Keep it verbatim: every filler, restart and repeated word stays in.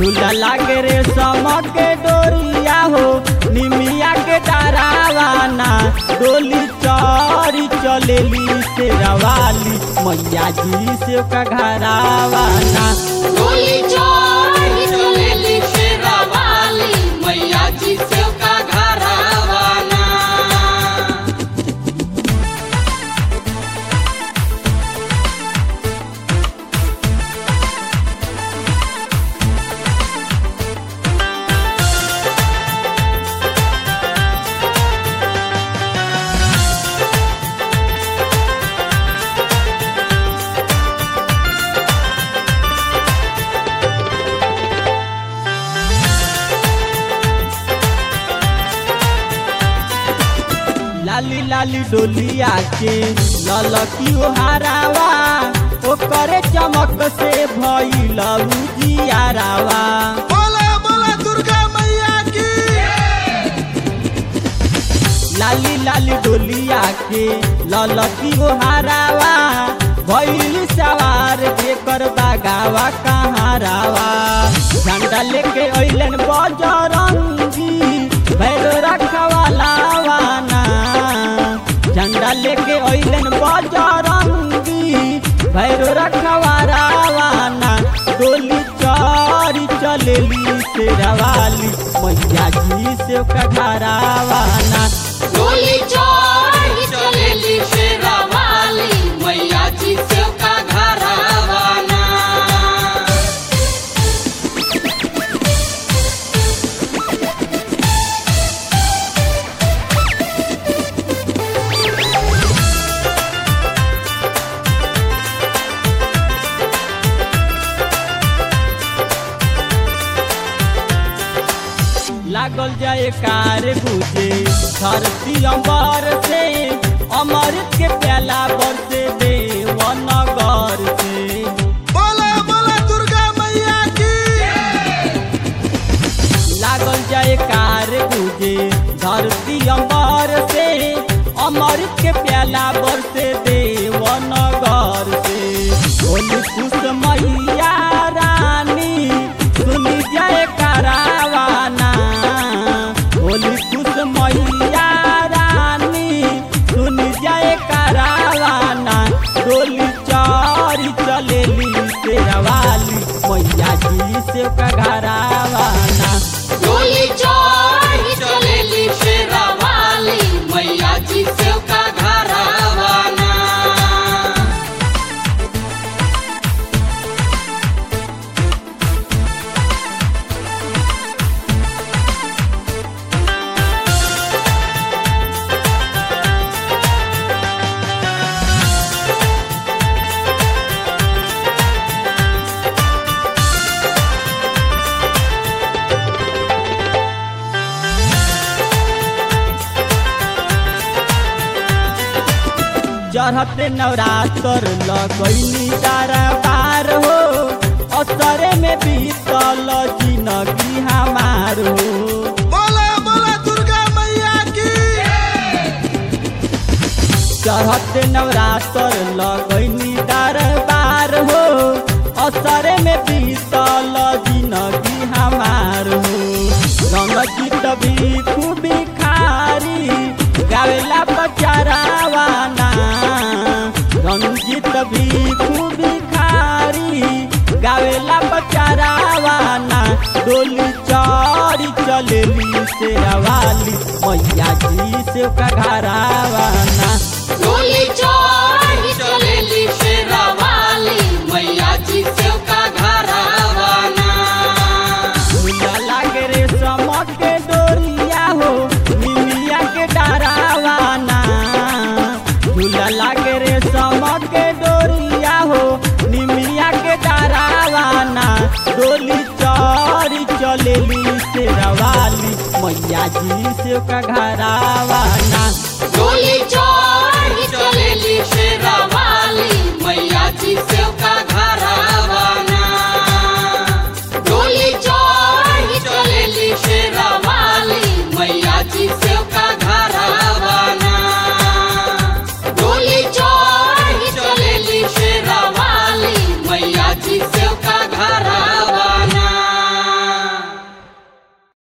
झूला लागे रे समक के डोरिया हो निमिया के डरावाना डोली चौरी चलेली से रवाली मैया जी से का घरावाना डोली चौरी चलेली से रवाली मैया जी से का घरावाना। लाली लाली डोलिया के ललकी हारावा ओकरे चमक से भइल उजियारावा। बोला बोला दुर्गा मैया की। लाली लाली डोलिया के ललकी हारावा भइल सवार जेकर बागावा कहारावा। झंडा लेके अइलन बजरंगी भैरो रखवालावाना झंडा लेके अइलन बजरंगी भैरो रखवारावाना डोली चौरी चलेली से रवाली मैया जी से का घरावाना डोली चौरी चलेली से रवाली मैया जी से का घरावाना। लागल जाए कार बुझे धरती अंबर से अमृत के प्याला बरसे देवनगर से। बोला बोला दुर्गा मैया की। लागल जाए कार बुझे धरती अंबर से अमृत के प्याला बरसे देवनगर से। बोली खुश मैया रानी सुनी जाए करावाना बोली खुश मैया रानी सुनी जाए करावाना डोली चौरी चलेली से रवाली मैया जी से का घरावाना डोली चौरी चलेली से रवाली मैया जी से का घरावाना। चढ़ते नवरात्र लगैनी दरबार हो असरे में बीतल जिंदगी हमार हो। बोला बोला दुर्गा मैया की। चढ़ते नवरात्र लगैनी दरबार हो असरे में बीतल जिंदगी हमार हो। रंगजीत भी खूब खारी गावेला बचारावाना रंगजीत भी खूब खारी गावेला बचारावाना डोली चौरी चलेली से रवाली मैया जी से का घरावाना डोली चौरी चलेली से रवाली मैया जी से का घरावाना। झूला लागे रे समक के डोरिया हो निमिया के डरावाना झूला लागे रे समक के डोरिया हो निमिया के डरावाना डोली चौरी चलेली से रवाली मैया जी से का घरावाना।